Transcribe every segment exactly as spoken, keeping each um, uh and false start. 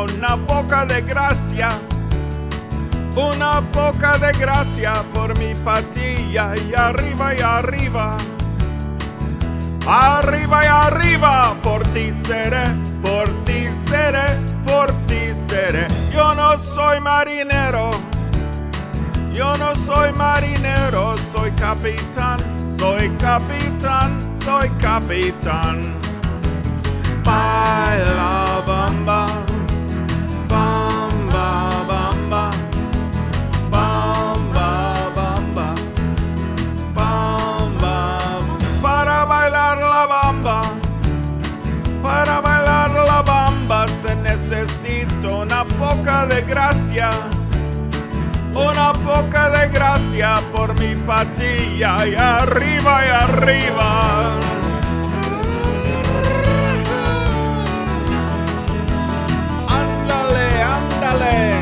una poca de gracia, una poca de gracia por mi patilla, y arriba y arriba, arriba y arriba, por ti seré, por ti seré, por ti seré. Yo no soy marinero, yo no soy marinero, soy capitán, soy capitán, soy capitán. Baila bamba, bamba, bamba, bamba, bamba, bamba. Para bailar la bamba, para bailar la bamba se necesita una poca de gracia, una poca de gracia por mi patilla, y arriba y arriba. Ándale, ándale.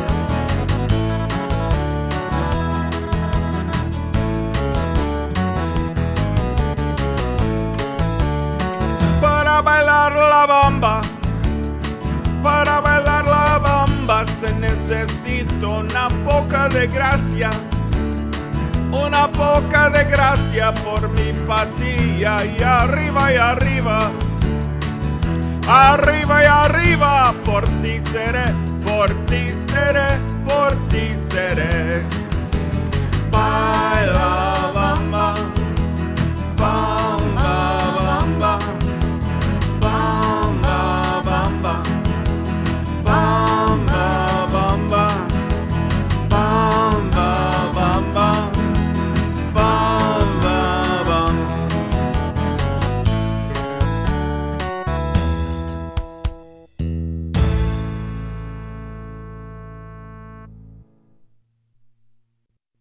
Para bailar la bamba, para bailar la bamba se necesita una poca de gracia, una poca de gracia por mi patilla, y arriba y arriba, arriba y arriba, por ti seré, por ti seré, por ti seré. Baila.